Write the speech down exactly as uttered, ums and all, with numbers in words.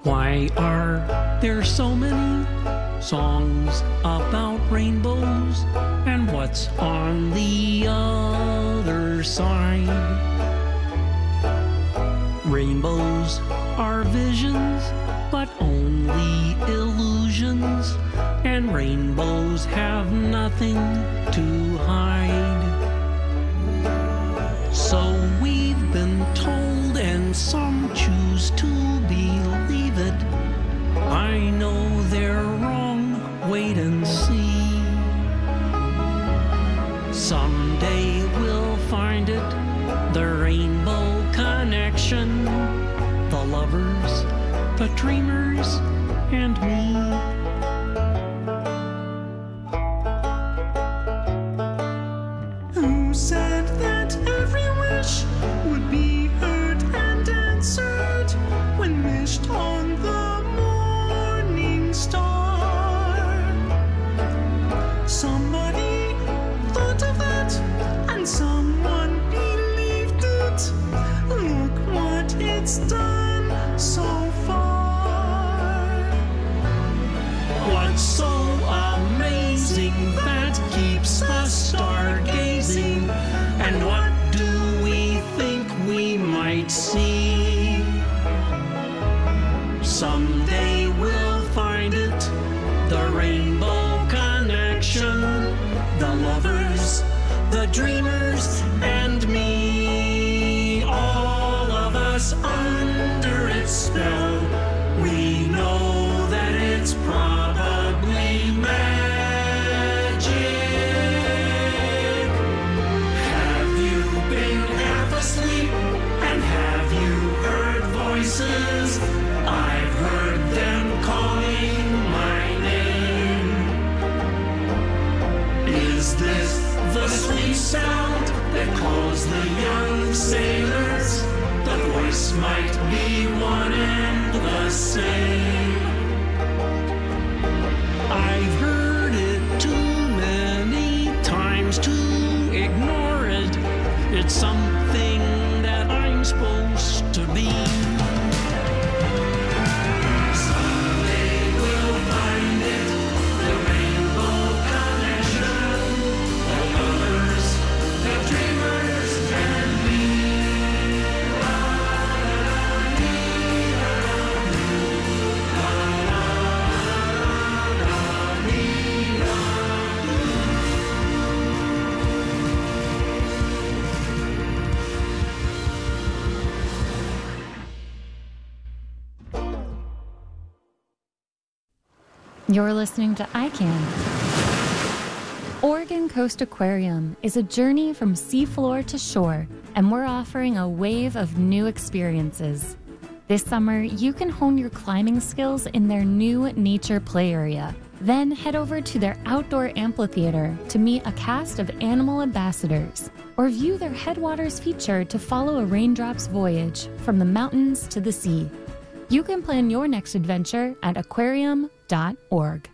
Why are there so many songs about rainbows? And what's on the other side? Rainbows are visions, but only illusions. And rainbows have nothing to hide. So we've been told, and some choose to believe it. I know they're wrong, wait and see. Someday we'll find it, the rainbow connection. The lovers, the dreamers, and me. Who said that every wish would be heard and answered when wished on the morning star? Somebody thought of that, and someone believed it. Look what it's done so far. What's so amazing that keeps us stargazing? And what do we think we might see? Someday we'll find it, the rainbow connection. The lovers, the dreamers, and me. All of us under its spell. We know that it's probably magic. Have you been half asleep? And have you heard voices? I've heard them calling my name. Is this the sweet sound that calls the young sailors? The voice might be one and the same. I've heard it too many times to ignore it. It's something that I'm supposed to be. Someday we'll find it, the rainbow connection. The lovers, the dreamers, and me. You're listening to I Can. Oregon Coast Aquarium is a journey from seafloor to shore, and we're offering a wave of new experiences. This summer, you can hone your climbing skills in their new nature play area. Then head over to their outdoor amphitheater to meet a cast of animal ambassadors, or view their Headwaters feature to follow a raindrop's voyage from the mountains to the sea. You can plan your next adventure at aquarium dot org.